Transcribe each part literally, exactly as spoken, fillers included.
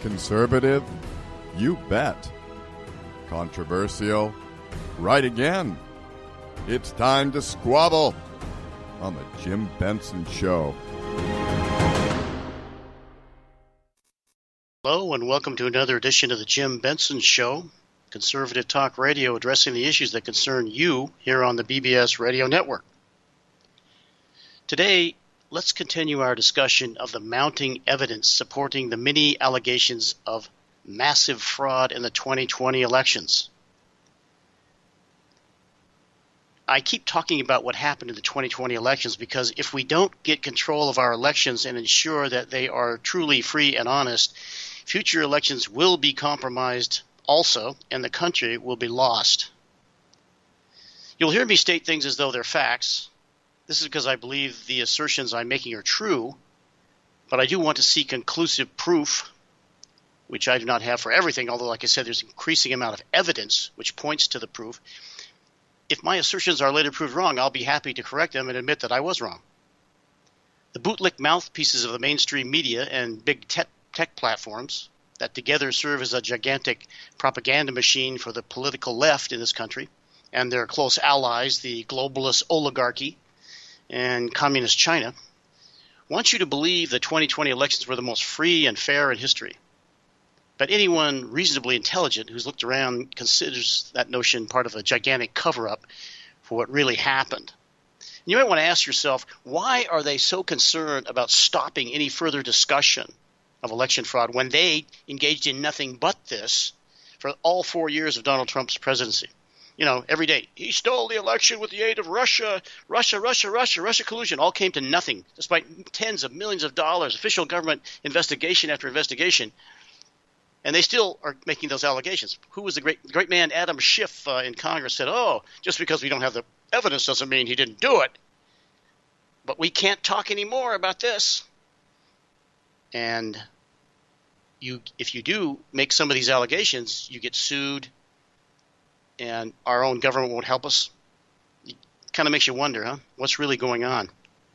Conservative? You bet. Controversial? Right again. It's time to squabble on the Jim Benson Show. Hello and welcome to another edition of the Jim Benson Show, conservative talk radio addressing the issues that concern you here on the B B S Radio Network. Today, let's continue our discussion of the mounting evidence supporting the many allegations of massive fraud in the twenty twenty elections. I keep talking about what happened in the twenty twenty elections because if we don't get control of our elections and ensure that they are truly free and honest, future elections will be compromised also, and the country will be lost. You'll hear me state things as though they're facts. This is because I believe the assertions I'm making are true, but I do want to see conclusive proof, which I do not have for everything, although, like I said, there's an increasing amount of evidence which points to the proof. If my assertions are later proved wrong, I'll be happy to correct them and admit that I was wrong. The bootlick mouthpieces of the mainstream media and big tech, tech platforms that together serve as a gigantic propaganda machine for the political left in this country and their close allies, the globalist oligarchy and communist China, want you to believe the twenty twenty elections were the most free and fair in history. But anyone reasonably intelligent who's looked around considers that notion part of a gigantic cover-up for what really happened. And you might want to ask yourself, why are they so concerned about stopping any further discussion of election fraud when they engaged in nothing but this for all four years of Donald Trump's presidency? You know, every day, he stole the election with the aid of Russia, Russia, Russia, Russia, Russia collusion, all came to nothing, despite tens of millions of dollars, official government investigation after investigation. And they still are making those allegations. Who was the great great man Adam Schiff uh, in Congress said, oh, just because we don't have the evidence doesn't mean he didn't do it. But we can't talk anymore about this. And you, if you do make some of these allegations, you get sued, and our own government won't help us. It kind of makes you wonder, huh? What's really going on?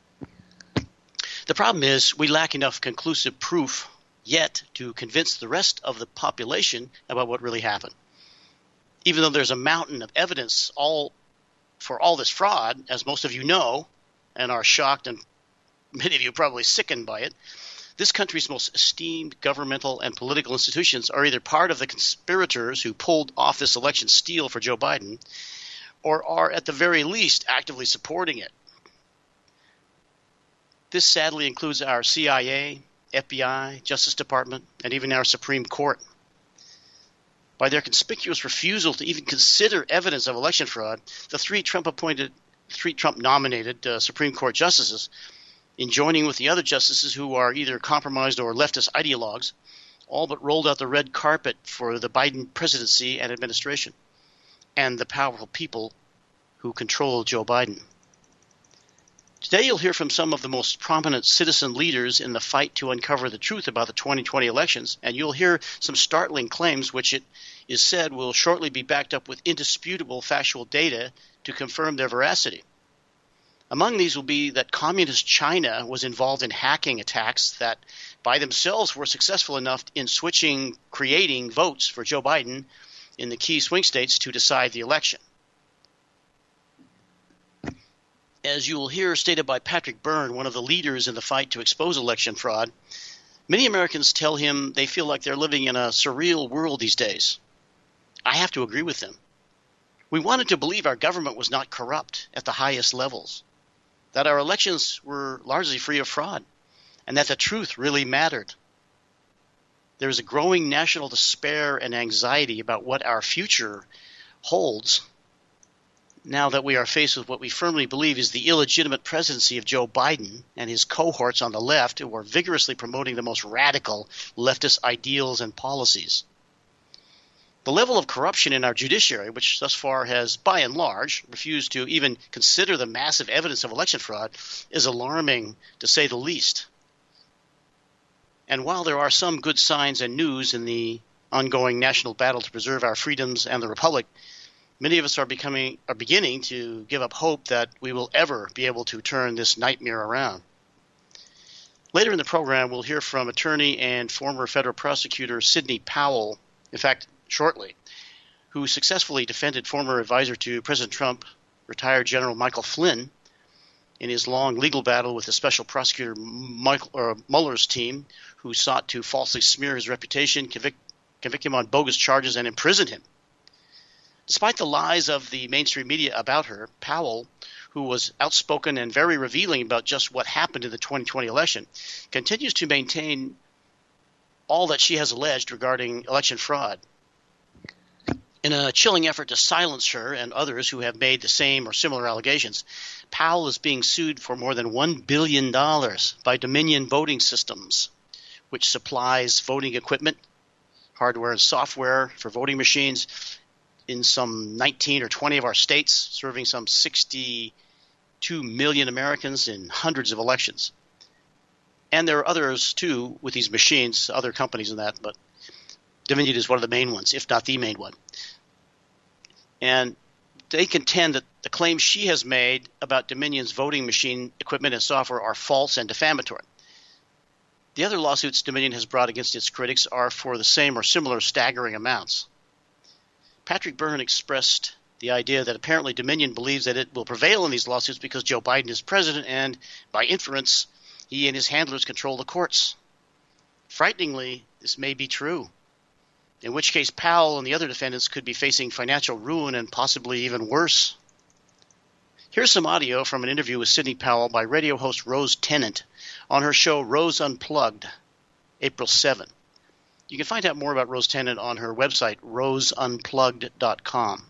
The problem is we lack enough conclusive proof yet to convince the rest of the population about what really happened. Even though there's a mountain of evidence all for all this fraud, as most of you know and are shocked and many of you probably sickened by it, this country's most esteemed governmental and political institutions are either part of the conspirators who pulled off this election steal for Joe Biden or are at the very least actively supporting it. This sadly includes our C I A, F B I, Justice Department, and even our Supreme Court. By their conspicuous refusal to even consider evidence of election fraud, the three Trump-appointed, three Trump-nominated uh, Supreme Court justices, in joining with the other justices who are either compromised or leftist ideologues, all but rolled out the red carpet for the Biden presidency and administration and the powerful people who control Joe Biden. Today you'll hear from some of the most prominent citizen leaders in the fight to uncover the truth about the twenty twenty elections, and you'll hear some startling claims which it is said will shortly be backed up with indisputable factual data to confirm their veracity. Among these will be that communist China was involved in hacking attacks that by themselves were successful enough in switching, creating votes for Joe Biden in the key swing states to decide the election. As you will hear stated by Patrick Byrne, one of the leaders in the fight to expose election fraud, many Americans tell him they feel like they're living in a surreal world these days. I have to agree with them. We wanted to believe our government was not corrupt at the highest levels, that our elections were largely free of fraud, and that the truth really mattered. There is a growing national despair and anxiety about what our future holds now that we are faced with what we firmly believe is the illegitimate presidency of Joe Biden and his cohorts on the left who are vigorously promoting the most radical leftist ideals and policies. The level of corruption in our judiciary, which thus far has, by and large, refused to even consider the massive evidence of election fraud, is alarming, to say the least. And while there are some good signs and news in the ongoing national battle to preserve our freedoms and the republic, many of us are becoming are beginning to give up hope that we will ever be able to turn this nightmare around. Later in the program, we'll hear from attorney and former federal prosecutor Sidney Powell, in fact, shortly, who successfully defended former advisor to President Trump, retired General Michael Flynn, in his long legal battle with the special prosecutor Michael, or Mueller's team, who sought to falsely smear his reputation, convict, convict him on bogus charges, and imprison him. Despite the lies of the mainstream media about her, Powell, who was outspoken and very revealing about just what happened in the twenty twenty election, continues to maintain all that she has alleged regarding election fraud. In a chilling effort to silence her and others who have made the same or similar allegations, Powell is being sued for more than one billion dollars by Dominion Voting Systems, which supplies voting equipment, hardware and software for voting machines in some nineteen or twenty of our states, serving some sixty-two million Americans in hundreds of elections. And there are others, too, with these machines, other companies in that, but Dominion is one of the main ones, if not the main one. And they contend that the claims she has made about Dominion's voting machine equipment and software are false and defamatory. The other lawsuits Dominion has brought against its critics are for the same or similar staggering amounts. Patrick Byrne expressed the idea that apparently Dominion believes that it will prevail in these lawsuits because Joe Biden is president and, by inference, he and his handlers control the courts. Frighteningly, this may be true, in which case Powell and the other defendants could be facing financial ruin and possibly even worse. Here's some audio from an interview with Sidney Powell by radio host Rose Tennant on her show Rose Unplugged, April seventh. You can find out more about Rose Tennant on her website, rose unplugged dot com.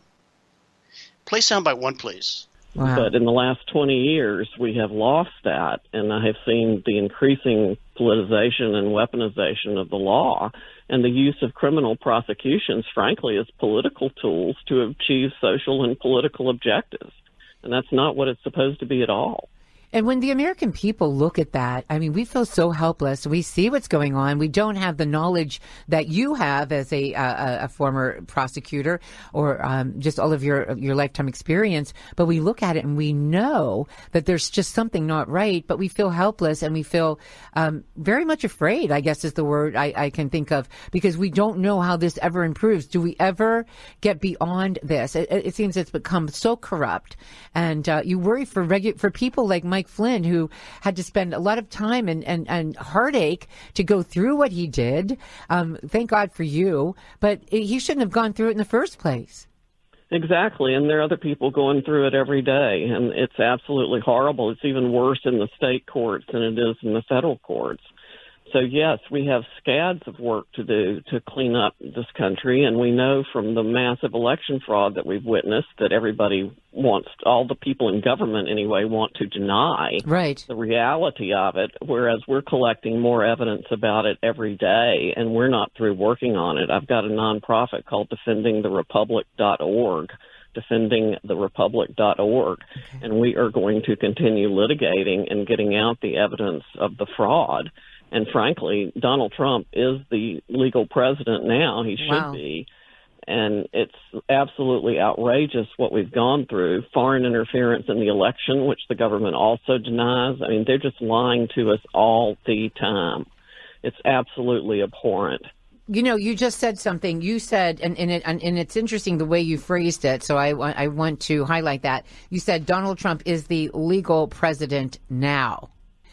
Play soundbite one, please. Wow. But in the last twenty years, we have lost that, and I have seen the increasing politicization and weaponization of the law and the use of criminal prosecutions, frankly, as political tools to achieve social and political objectives. And that's not what it's supposed to be at all. And when the American people look at that, I mean, we feel so helpless. We see what's going on. We don't have the knowledge that you have as a a, a former prosecutor or um, just all of your your lifetime experience. But we look at it and we know that there's just something not right. But we feel helpless and we feel um, very much afraid, I guess is the word I, I can think of, because we don't know how this ever improves. Do we ever get beyond this? It, it seems it's become so corrupt, and uh, you worry for regu- for people like Mike Flynn, who had to spend a lot of time and, and, and heartache to go through what he did. Um, thank God for you, but he shouldn't have gone through it in the first place. Exactly, and there are other people going through it every day, and it's absolutely horrible. It's even worse in the state courts than it is in the federal courts. So, yes, we have scads of work to do to clean up this country, and we know from the massive election fraud that we've witnessed that everybody wants, all the people in government anyway, want to deny right. the reality of it, whereas we're collecting more evidence about it every day, and we're not through working on it. I've got a nonprofit called defending the republic dot org. defending the republic dot org, okay. And we are going to continue litigating and getting out the evidence of the fraud. And frankly, Donald Trump is the legal president now. He should wow. be. And it's absolutely outrageous what we've gone through. Foreign interference in the election, which the government also denies. I mean, they're just lying to us all the time. It's absolutely abhorrent. You know, you just said something. You said, and, and, it, and, and it's interesting the way you phrased it, so I, I want to highlight that. You said Donald Trump is the legal president now.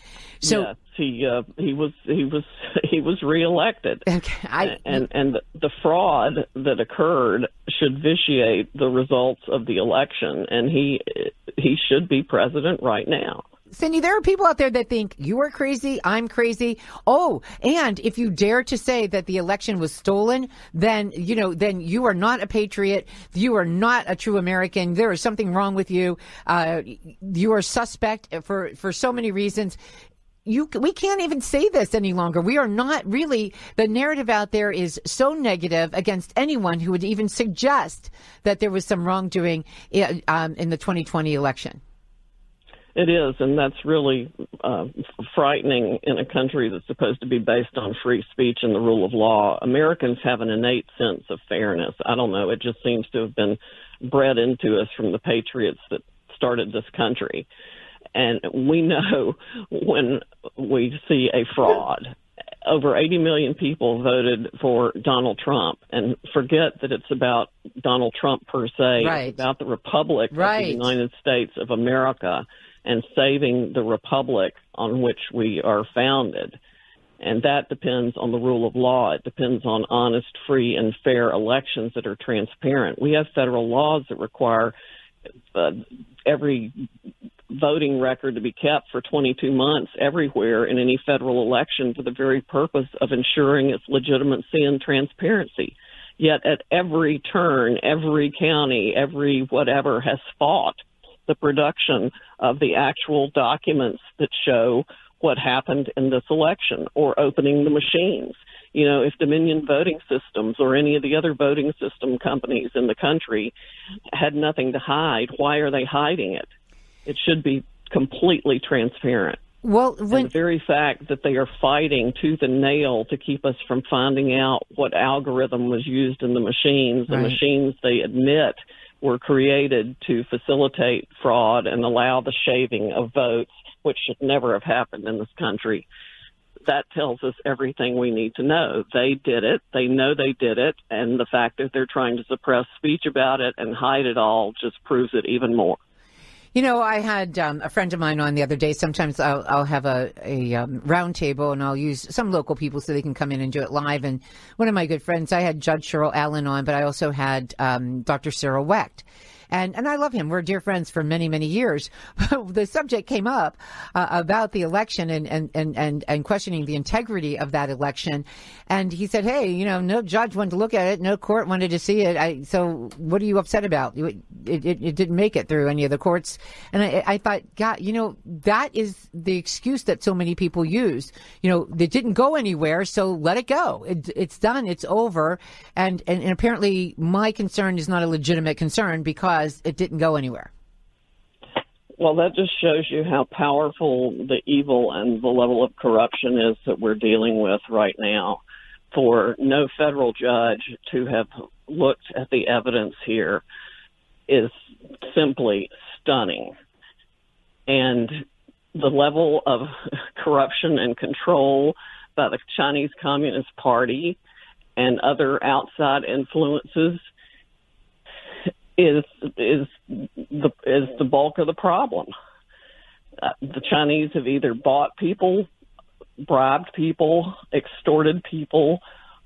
So yes, he uh, he was he was he was reelected, okay, I, and and the, the fraud that occurred should vitiate the results of the election, and he he should be president right now. Cindy, there are people out there that think you are crazy, I'm crazy. Oh, and if you dare to say that the election was stolen, then, you know, then you are not a patriot. You are not a true American. There is something wrong with you. Uh, you are suspect for, for so many reasons. You, we can't even say this any longer. We are not really, the narrative out there is so negative against anyone who would even suggest that there was some wrongdoing in, um, in the twenty twenty election. It is, and that's really uh, frightening in a country that's supposed to be based on free speech and the rule of law. Americans have an innate sense of fairness. I don't know, it just seems to have been bred into us from the patriots that started this country. And we know when we see a fraud. Over eighty million people voted for Donald Trump, and forget that it's about Donald Trump per se. Right. It's about the Republic right. of the United States of America and saving the Republic on which we are founded. And that depends on the rule of law. It depends on honest, free, and fair elections that are transparent. We have federal laws that require uh, every voting record to be kept for twenty-two months everywhere in any federal election for the very purpose of ensuring its legitimacy and transparency. Yet at every turn, every county, every whatever has fought the production of the actual documents that show what happened in this election or opening the machines. You know, if Dominion Voting Systems or any of the other voting system companies in the country had nothing to hide, why are they hiding it? It should be completely transparent. Well, when... and the very fact that they are fighting tooth and nail to keep us from finding out what algorithm was used in the machines, right. the machines they admit were created to facilitate fraud and allow the shaving of votes, which should never have happened in this country. That tells us everything we need to know. They did it. They know they did it. And the fact that they're trying to suppress speech about it and hide it all just proves it even more. You know, I had um, a friend of mine on the other day. Sometimes I'll, I'll have a, a um, round table and I'll use some local people so they can come in and do it live. And one of my good friends, I had Judge Cheryl Allen on, but I also had um, Doctor Cyril Wecht. And and I love him. We're dear friends for many, many years. The subject came up uh, about the election and, and, and, and, and questioning the integrity of that election. And he said, hey, you know, no judge wanted to look at it. No court wanted to see it. I, so what are you upset about? It, it, it didn't make it through any of the courts. And I, I thought, God, you know, that is the excuse that so many people use. You know, it didn't go anywhere, so let it go. It, it's done. It's over. And, and, and apparently my concern is not a legitimate concern because it didn't go anywhere. Well, that just shows you how powerful the evil and the level of corruption is that we're dealing with right now. For no federal judge to have looked at the evidence here is simply stunning. And the level of corruption and control by the Chinese Communist Party and other outside influences is is the is the bulk of the problem. Uh, the Chinese have either bought people, bribed people, extorted people,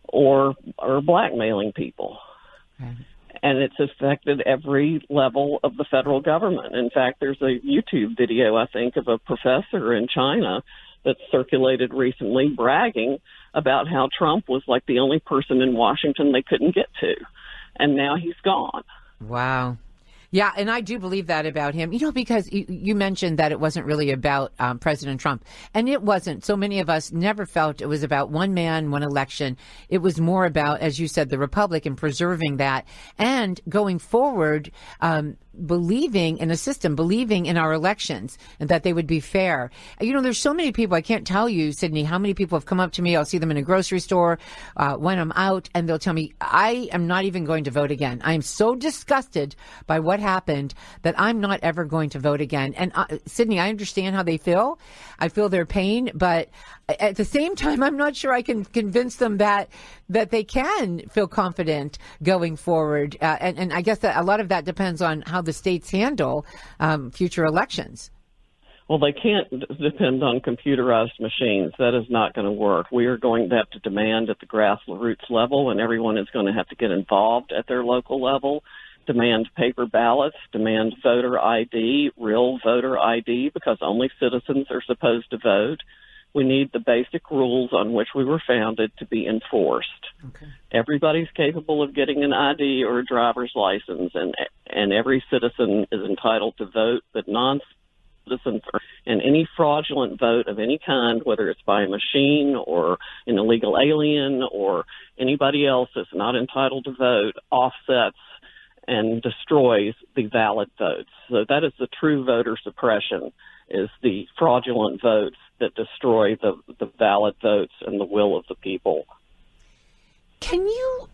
or or blackmailing people. Okay. And it's affected every level of the federal government. In fact, there's a YouTube video, I think, of a professor in China that circulated recently bragging about how Trump was like the only person in Washington they couldn't get to. And now he's gone. Wow. Yeah, and I do believe that about him, you know, because you, you mentioned that it wasn't really about um, President Trump. And it wasn't. So many of us never felt it was about one man, one election. It was more about, as you said, the Republic and preserving that and going forward, um, believing in a system, believing in our elections and that they would be fair. You know, there's so many people, I can't tell you, Sydney, how many people have come up to me. I'll see them in a grocery store uh, when I'm out and they'll tell me, I am not even going to vote again. I am so disgusted by what happened that I'm not ever going to vote again. And uh, Sydney, I understand how they feel. I feel their pain, but at the same time, I'm not sure I can convince them that that they can feel confident going forward. Uh, and, and I guess that a lot of that depends on how the states handle um, future elections. Well, they can't depend on computerized machines. That is not going to work. We are going to have to demand at the grassroots level, and everyone is going to have to get involved at their local level, demand paper ballots, demand voter I D, real voter I D, because only citizens are supposed to vote. We need the basic rules on which we were founded to be enforced. Okay. Everybody's capable of getting an I D or a driver's license, and and every citizen is entitled to vote, but non-citizens are, and any fraudulent vote of any kind, whether it's by a machine or an illegal alien or anybody else that's not entitled to vote, offsets and destroys the valid votes. So that is the true voter suppression, is the fraudulent votes that destroy the, the valid votes and the will of the people. Can you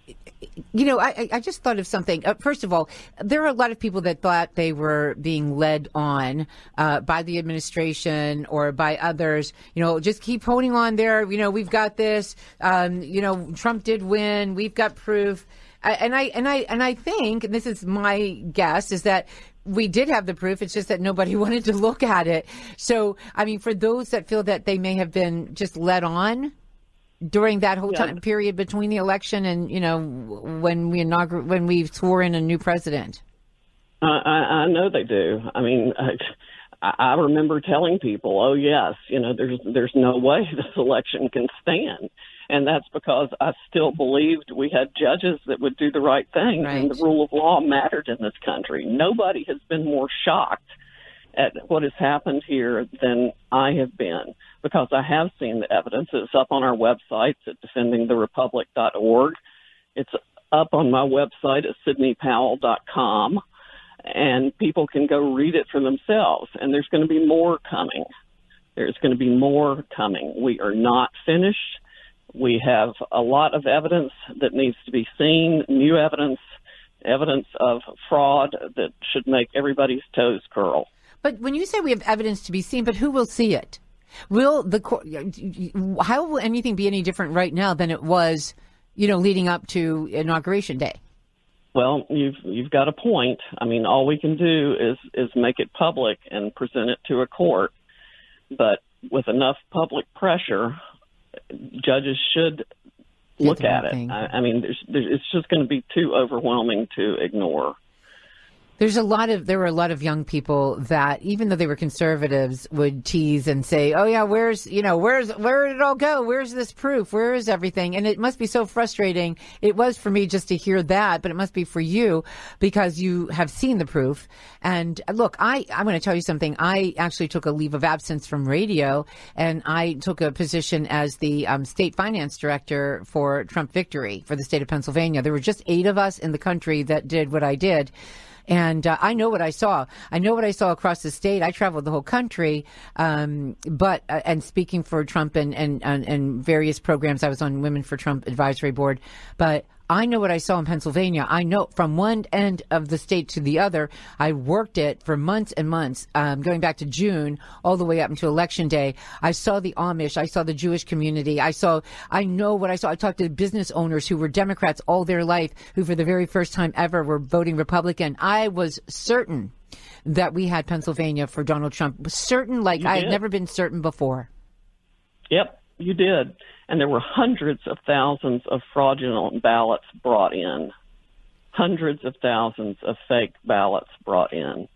You know, I, I just thought of something. Uh, first of all, there are a lot of people that thought they were being led on uh, by the administration or by others. You know, just keep holding on there. You know, we've got this. Um, you know, Trump did win. We've got proof. I, and I and I and I think, and this is my guess, is that we did have the proof. It's just that nobody wanted to look at it. So, I mean, for those that feel that they may have been just led on during that whole time yeah. period between the election and, you know, when we inaugurate, when we swore in a new president. Uh, I, I know they do. I mean, I, I remember telling people, "Oh yes, you know, there's there's no way this election can stand," and that's because I still believed we had judges that would do the right thing, right. and the rule of law mattered in this country. Nobody has been more shocked at what has happened here than I have been, because I have seen the evidence. It's up on our websites at defending the republic dot org. It's up on my website at sydney powell dot com, and people can go read it for themselves. And there's going to be more coming. There's going to be more coming. We are not finished. We have a lot of evidence that needs to be seen, new evidence, evidence of fraud that should make everybody's toes curl. But when you say we have evidence to be seen, but who will see it? Will the court, how will anything be any different right now than it was, you know, leading up to Inauguration Day? Well, you've you've got a point. I mean, all we can do is is make it public and present it to a court. But with enough public pressure, judges should look at it. I, I mean, there's, there's, it's just going to be too overwhelming to ignore. There's a lot of there were a lot of young people that, even though they were conservatives, would tease and say, "Oh yeah, where's you know where's where did it all go? Where's this proof? Where is everything?" And it must be so frustrating. It was for me just to hear that, but it must be for you because you have seen the proof. And look, I I'm going to tell you something. I actually took a leave of absence from radio, and I took a position as the um, state finance director for Trump Victory for the state of Pennsylvania. There were just eight of us in the country that did what I did. And uh, I know what I saw. I know what I saw across the state. I traveled the whole country, um, but uh, and speaking for Trump and, and, and, and various programs. I was on Women for Trump Advisory Board. But I know what I saw in Pennsylvania. I know from one end of the state to the other. I worked it for months and months, um, going back to June all the way up until Election Day. I saw the Amish. I saw the Jewish community. I saw, I know what I saw. I talked to business owners who were Democrats all their life, who for the very first time ever were voting Republican. I was certain that we had Pennsylvania for Donald Trump. Certain like I had never been certain before. Yep, you did. And there were hundreds of thousands of fraudulent ballots brought in, hundreds of thousands of fake ballots brought in,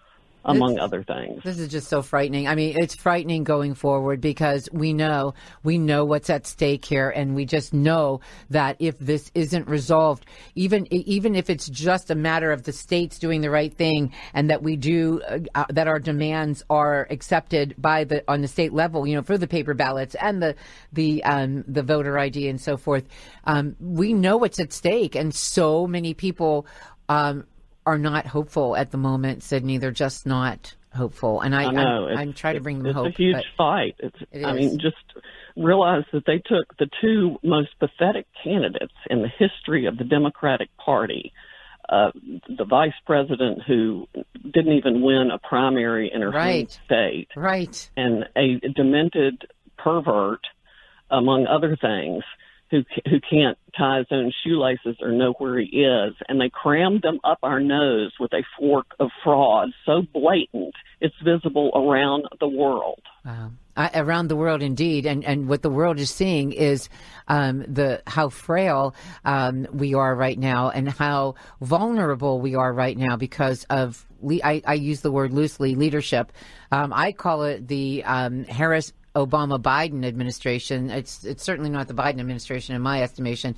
among It's, other things. This is just so frightening. I mean, it's frightening going forward because we know, we know what's at stake here. And we just know that if this isn't resolved, even, even if it's just a matter of the states doing the right thing and that we do, uh, that our demands are accepted by the, on the state level, you know, for the paper ballots and the, the, um, the voter I D and so forth. Um, we know what's at stake. And so many people, um, are not hopeful at the moment, Sydney. They're just not hopeful. And I, I know. I'm, I'm trying to bring them it's hope. It's a huge fight. It's, it I is. mean, just realize that they took the two most pathetic candidates in the history of the Democratic Party, uh, the vice president who didn't even win a primary in her Right. home state, Right. and a demented pervert, among other things, who who can't tie his own shoelaces or know where he is, and they crammed them up our nose with a fork of fraud so blatant it's visible around the world. Wow. Uh, around the world, indeed, and and what the world is seeing is um, the how frail um, we are right now, and how vulnerable we are right now because of le- I, I use the word loosely leadership. Um, I call it the um, Harris. Obama Biden administration. It's it's certainly not the Biden administration in my estimation.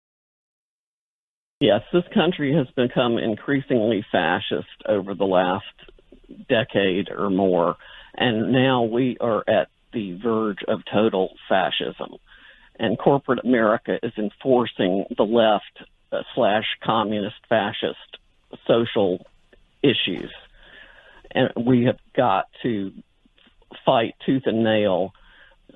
Yes, this country has become increasingly fascist over the last decade or more, and now we are at the verge of total fascism. And corporate America is enforcing the left uh, slash communist fascist social issues. And we have got to fight tooth and nail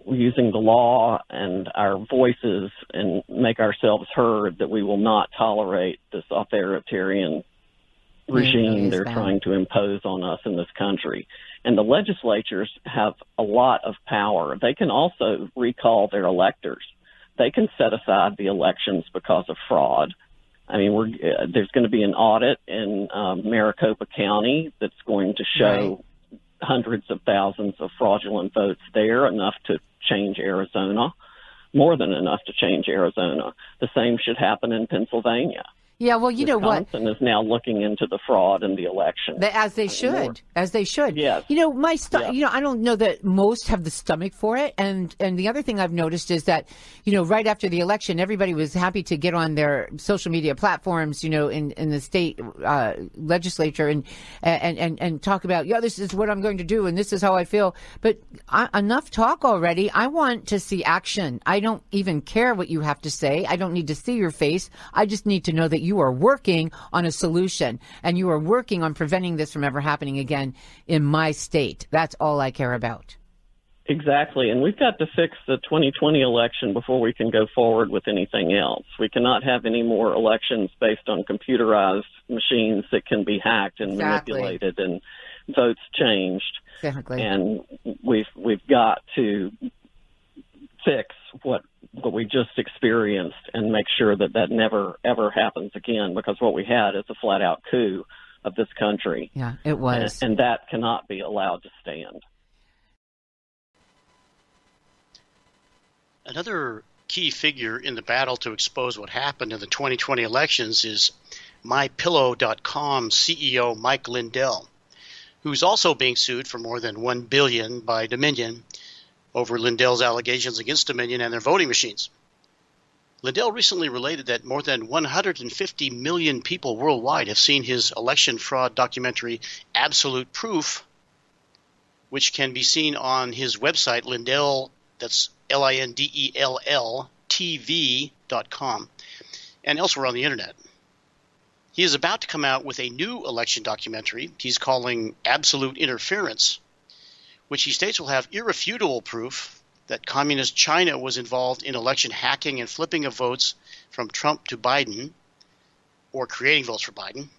using the law and our voices and make ourselves heard that we will not tolerate this authoritarian regime they're trying to impose on us in this country. And the legislatures have a lot of power. They can also recall their electors. They can set aside the elections because of fraud. I mean, we're, uh, there's going to be an audit in um, Maricopa County that's going to show right. hundreds of thousands of fraudulent votes there, enough to change Arizona, more than enough to change Arizona. The same should happen in Pennsylvania. Yeah, well, you know what? Wisconsin is now looking into the fraud in the election. As they should. As they should. Yes. You know, my stu- yes. you know, I don't know that most have the stomach for it. And and the other thing I've noticed is that, you know, right after the election, everybody was happy to get on their social media platforms, you know, in, in the state uh, legislature and, and, and, and talk about, yeah, this is what I'm going to do and this is how I feel. But I, enough talk already. I want to see action. I don't even care what you have to say. I don't need to see your face. I just need to know that you You are working on a solution, and you are working on preventing this from ever happening again in my state. That's all I care about. Exactly, and we've got to fix the twenty twenty election before we can go forward with anything else. We cannot have any more elections based on computerized machines that can be hacked and exactly. manipulated and votes changed. Exactly. And we've we've got to fix what what we just experienced and make sure that that never, ever happens again, because what we had is a flat-out coup of this country. Yeah, it was. And, and that cannot be allowed to stand. Another key figure in the battle to expose what happened in the twenty twenty elections is my pillow dot com C E O Mike Lindell, who's also being sued for more than one billion dollars by Dominion over Lindell's allegations against Dominion and their voting machines. Lindell recently related that more than one hundred fifty million people worldwide have seen his election fraud documentary, Absolute Proof, which can be seen on his website, Lindell, that's L I N D E L L, T V dot com, and elsewhere on the internet. He is about to come out with a new election documentary he's calling Absolute Interference, which he states will have irrefutable proof that communist China was involved in election hacking and flipping of votes from Trump to Biden, or creating votes for Biden.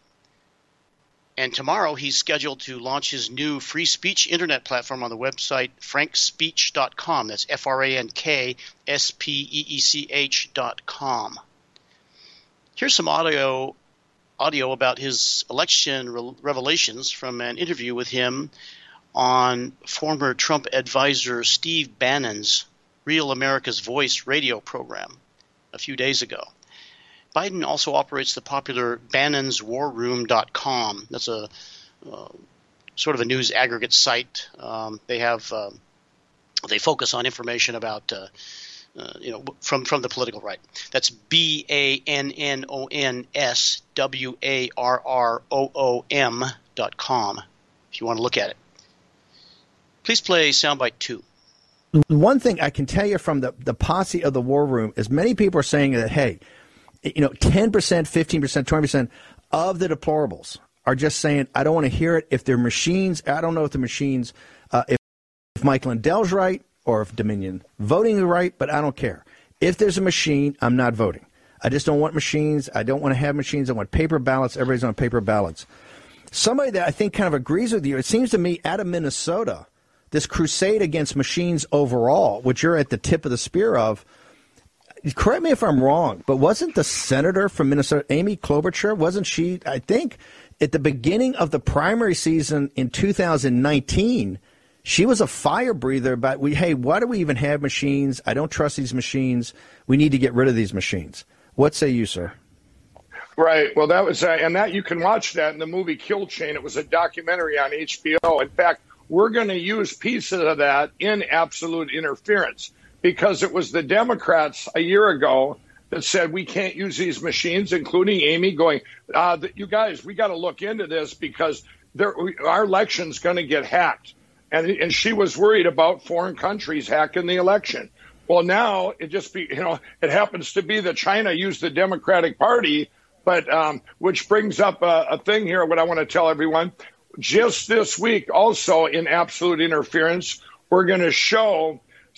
And tomorrow he's scheduled to launch his new free speech internet platform on the website frank speech dot com. That's F R A N K S P E E C H dot com. Here's some audio audio about his election re- revelations from an interview with him on former Trump advisor Steve Bannon's Real America's Voice radio program a few days ago. Biden also operates the popular Bannons War Room dot com. That's a uh, sort of a news aggregate site. Um, they have uh, they focus on information about uh, uh, you know from from the political right. That's B A N N O N S W A R R O O M dot com if you want to look at it. Please play soundbite two. One thing I can tell you from the, the posse of the War Room is many people are saying that, hey, you know, ten percent, fifteen percent, twenty percent of the deplorables are just saying, I don't want to hear it. If they're machines, I don't know if the machines, uh, if, if Mike Lindell's right or if Dominion voting is right, but I don't care. If there's a machine, I'm not voting. I just don't want machines. I don't want to have machines. I want paper ballots. Everybody's on paper ballots. Somebody that I think kind of agrees with you, it seems to me, out of Minnesota, this crusade against machines overall, which you're at the tip of the spear of, correct me if I'm wrong, but wasn't the senator from Minnesota, Amy Klobuchar, wasn't she, I think, at the beginning of the primary season in two thousand nineteen, she was a fire breather about, we, hey, why do we even have machines? I don't trust these machines. We need to get rid of these machines. What say you, sir? Right. Well, that was, uh, and that you can watch that in the movie Kill Chain. It was a documentary on H B O. In fact, we're going to use pieces of that in Absolute Interference, because it was the Democrats a year ago that said we can't use these machines, including Amy going, uh, you guys, we got to look into this because there, our election's going to get hacked. And, and she was worried about foreign countries hacking the election. Well, now it just be, you know, it happens to be that China used the Democratic Party, but um, which brings up a, a thing here, what I want to tell everyone. Just this week, also in Absolute Interference, we're going to show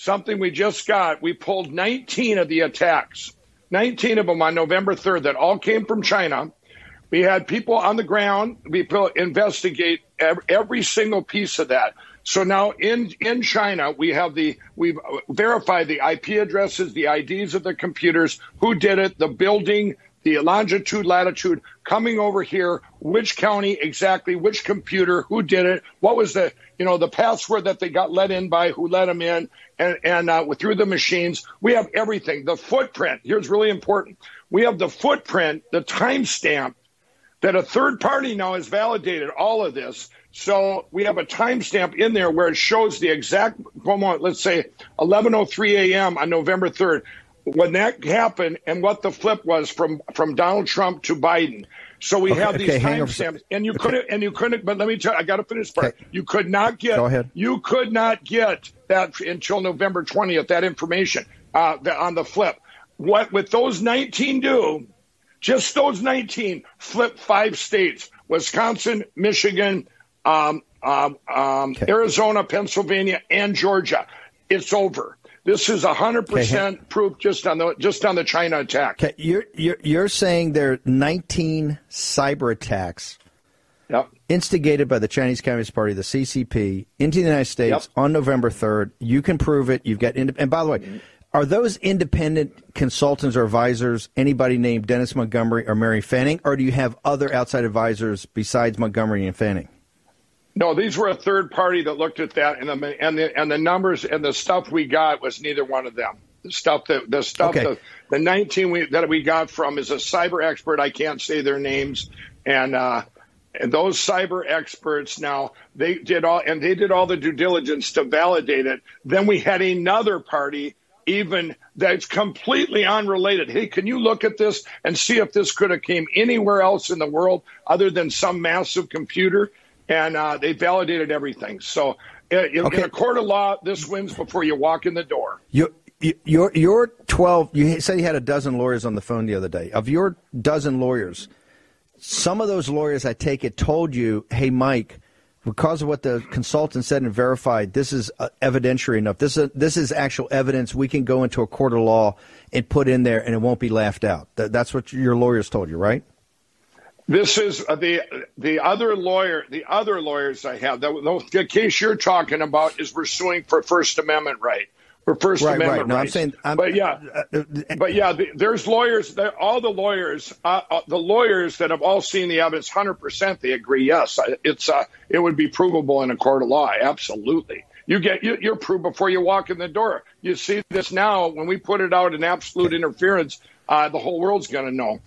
something we just got. We pulled nineteen of the attacks, nineteen of them on November third that all came from China. We had people on the ground. We investigate every, every single piece of that. So now in, in China, we have the, we've verified the I P addresses, the I Ds of the computers, who did it, the building, the longitude, latitude, coming over here, which county exactly, which computer, who did it, what was the, you know, the password that they got let in by, who let them in, and, and uh, through the machines. We have everything. The footprint, here's really important. We have the footprint, the timestamp, that a third party now has validated all of this. So we have a timestamp in there where it shows the exact moment, let's say eleven oh three a.m. on November third, when that happened and what the flip was from, from Donald Trump to Biden. So we okay, have these okay, timestamps, and you okay. couldn't, and you couldn't. But let me tell you, I got to finish this part. Okay. You could not get. Go ahead. You could not get that until November twentieth. That information uh, on the flip. What with those nineteen do? Just those nineteen flip five states: Wisconsin, Michigan, um, um, um, okay. Arizona, Pennsylvania, and Georgia. It's over. This is a hundred percent proof just on the just on the China attack. Okay, you're you're you're saying there are nineteen cyber attacks, yep. instigated by the Chinese Communist Party, the C C P, into the United States yep. on November third. You can prove it. You've got ind- and by the way. Mm-hmm. Are those independent consultants or advisors anybody named Dennis Montgomery or Mary Fanning, or do you have other outside advisors besides Montgomery and Fanning? No, these were a third party that looked at that, and the and the and the numbers and the stuff we got was neither one of them. The stuff that the stuff okay. the, the nineteen we, that we got from is a cyber expert. I can't say their names, and uh, and those cyber experts now they did all and they did all the due diligence to validate it. Then we had another party. Even that's completely unrelated. Hey, can you look at this and see if this could have came anywhere else in the world other than some massive computer? And uh, they validated everything. So uh, in, okay. in a court of law, this wins before you walk in the door. You, you, your, your twelve, you said you had a dozen lawyers on the phone the other day. Of your dozen lawyers, some of those lawyers, I take it, told you, hey, Mike, because of what the consultant said and verified, this is uh, evidentiary enough. This is, this is actual evidence we can go into a court of law and put in there, and it won't be laughed out. That, that's what your lawyers told you, right? This is uh, the the other lawyer. The other lawyers I have. The, the case you're talking about is we're suing for First Amendment right. For First right, Amendment right. No, rights. I'm saying, I'm, but yeah, uh, but yeah, the, there's lawyers. All the lawyers, uh, uh, the lawyers that have all seen the evidence, one hundred percent, they agree. Yes, it's uh, it would be provable in a court of law. Absolutely, you get you, you're proved before you walk in the door. You see this now when we put it out in absolute interference. Uh, the whole world's going to know.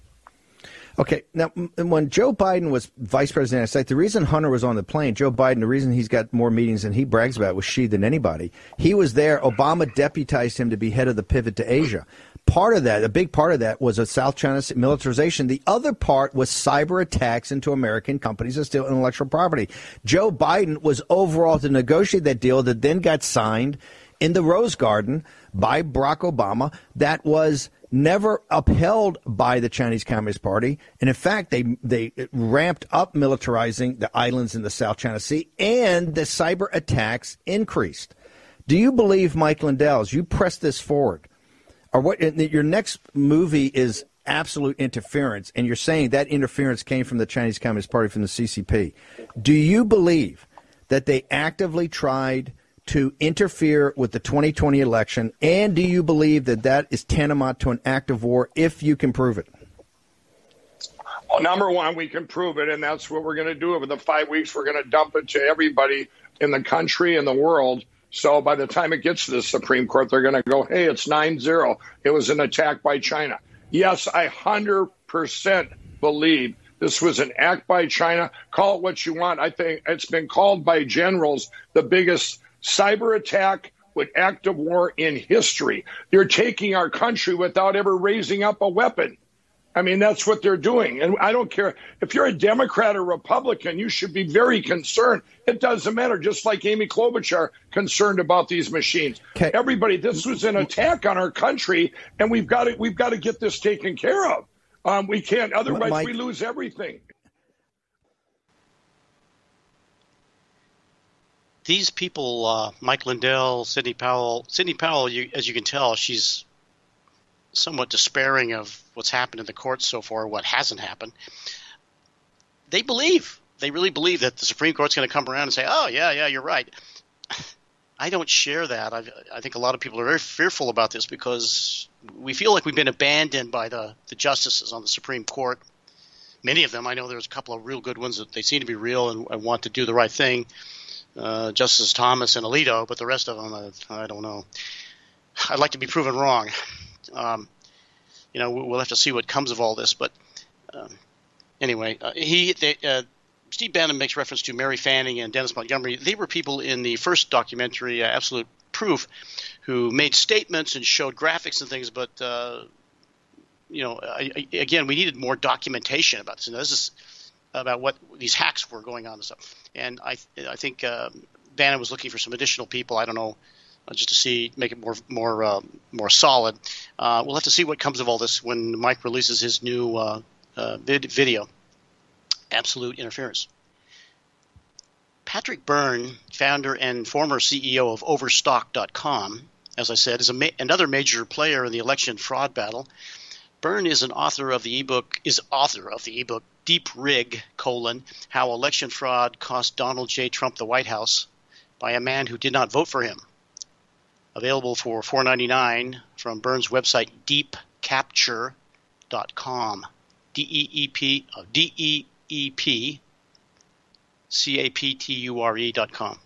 Okay, now, when Joe Biden was vice president of the United States, the reason Hunter was on the plane, Joe Biden, the reason he's got more meetings than he brags about with Xi than anybody, he was there. Obama deputized him to be head of the pivot to Asia. Part of that, a big part of that, was a South China militarization. The other part was cyber attacks into American companies that steal intellectual property. Joe Biden was overall to negotiate that deal that then got signed in the Rose Garden by Barack Obama that was never upheld by the Chinese Communist Party. And in fact, they they ramped up militarizing the islands in the South China Sea, and the cyber attacks increased. Do you believe, Mike Lindell, as you press this forward, or what your next movie is absolute interference, and you're saying that interference came from the Chinese Communist Party, from the C C P. Do you believe that they actively tried to interfere with the twenty twenty election, and do you believe that that is tantamount to an act of war if you can prove it? Well, number one, we can prove it, and that's what we're going to do over the five weeks. We're going to dump it to everybody in the country and the world. So by the time it gets to the Supreme Court, they're going to go, hey, it's nine zero. It was an attack by China. Yes, I one hundred percent believe this was an act by China. Call it what you want. I think it's been called by generals the biggest cyber attack with act of war in history. They're taking our country without ever raising up a weapon. I mean, that's what they're doing. And I don't care if you're a Democrat or Republican, you should be very concerned. It doesn't matter. Just like Amy Klobuchar concerned about these machines. Okay. Everybody, this was an attack on our country, and we've got to we've got to get this taken care of. Um, we can't. Otherwise, Mike, we lose everything. these people, uh, Mike Lindell, Sidney Powell, Sidney Powell, you, as you can tell, she's somewhat despairing of what's happened in the courts so far, what hasn't happened. They believe, they really believe that the Supreme Court's going to come around and say, oh, yeah, yeah, you're right. I don't share that. I, I think a lot of people are very fearful about this because we feel like we've been abandoned by the, the justices on the Supreme Court. Many of them, I know there's a couple of real good ones that they seem to be real and, and want to do the right thing. Uh, Justice Thomas and Alito, but the rest of them, uh, I don't know. I'd like to be proven wrong. Um, you know, we'll have to see what comes of all this. But um, anyway, uh, he they, uh, Steve Bannon makes reference to Mary Fanning and Dennis Montgomery. They were people in the first documentary, uh, Absolute Proof, who made statements and showed graphics and things. But, uh, you know, I, I, again, we needed more documentation about this. And this is about what these hacks were going on and stuff. And I I think uh, Bannon was looking for some additional people. I don't know, uh, just to see, make it more more uh, more solid. Uh, we'll have to see what comes of all this when Mike releases his new uh, uh, vid- video, Absolute Interference. Patrick Byrne, founder and former C E O of Overstock dot com, as I said, is a ma- another major player in the election fraud battle. Byrne is an author of the ebook is author of the ebook Deep Rig: colon, How Election Fraud Cost Donald J. Trump the White House by a Man Who Did Not Vote for Him. Available for four dollars and ninety-nine cents from Byrne's website deep capture dot com. D E E P uh, D E E P C A P T U R E dot com.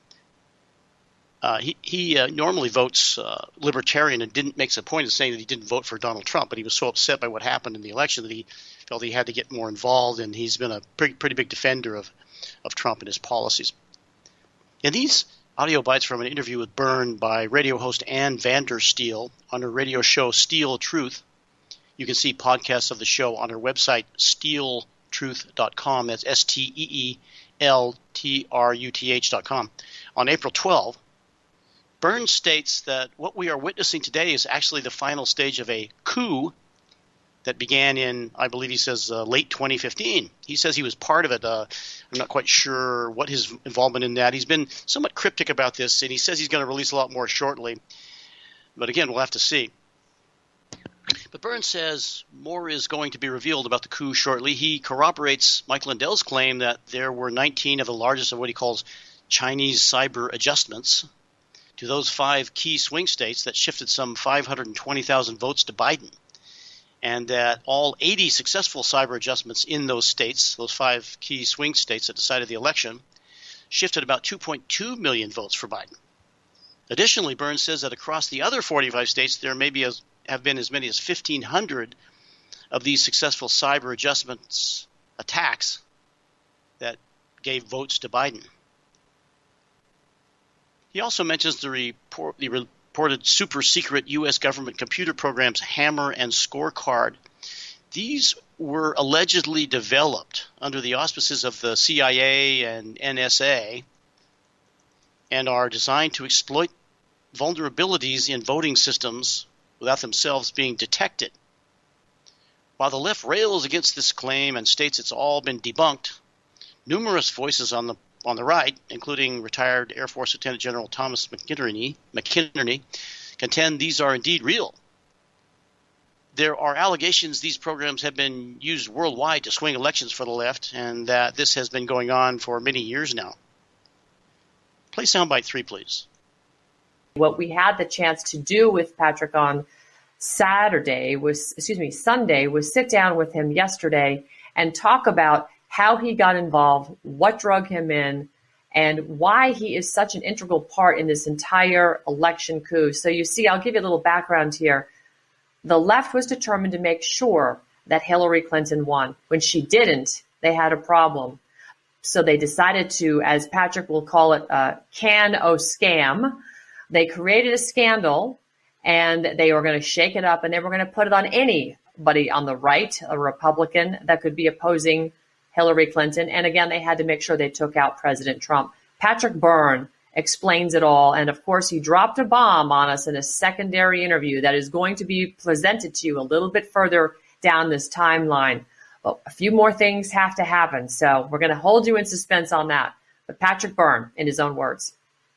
Uh, he he uh, normally votes uh, libertarian and didn't makes a point of saying that he didn't vote for Donald Trump, but he was so upset by what happened in the election that he felt he had to get more involved, and he's been a pretty, pretty big defender of, of Trump and his policies. In these audio bites from an interview with Byrne by radio host Ann Vandersteel on her radio show Steel Truth, you can see podcasts of the show on her website steel truth dot com. That's S T E E L T R U T H dot com. On April twelfth, Byrne states that what we are witnessing today is actually the final stage of a coup that began in, I believe he says, uh, late twenty fifteen. He says he was part of it. Uh, I'm not quite sure what his involvement in that. He's been somewhat cryptic about this, and he says he's going to release a lot more shortly. But again, we'll have to see. But Byrne says more is going to be revealed about the coup shortly. He corroborates Mike Lindell's claim that there were nineteen of the largest of what he calls Chinese cyber adjustments to those five key swing states that shifted some five hundred twenty thousand votes to Biden, and that all eighty successful cyber adjustments in those states, those five key swing states that decided the election, shifted about two point two million votes for Biden. Additionally, Byrne says that across the other forty-five states, there may be as, have been as many as fifteen hundred of these successful cyber adjustments attacks that gave votes to Biden. He also mentions the, report, the reported super-secret U S government computer programs Hammer and Scorecard. These were allegedly developed under the auspices of the C I A and N S A and are designed to exploit vulnerabilities in voting systems without themselves being detected. While the left rails against this claim and states it's all been debunked, numerous voices on the on the right, including retired Air Force Lieutenant General Thomas McInerney, McInerney, contend these are indeed real. There are allegations these programs have been used worldwide to swing elections for the left, and that this has been going on for many years now. Play soundbite three, please. What we had the chance to do with Patrick on Saturday was, excuse me, Sunday, was sit down with him yesterday and talk about how he got involved, what drug him in, and why he is such an integral part in this entire election coup. So you see, I'll give you a little background here. The left was determined to make sure that Hillary Clinton won. When she didn't, they had a problem. So they decided to, as Patrick will call it, a can-o-scam. They created a scandal, and they were going to shake it up, and they were going to put it on anybody on the right, a Republican that could be opposing Hillary Clinton. And again, they had to make sure they took out President Trump. Patrick Byrne explains it all. And of course, he dropped a bomb on us in a secondary interview that is going to be presented to you a little bit further down this timeline. But a few more things have to happen. So we're going to hold you in suspense on that. But Patrick Byrne, in his own words.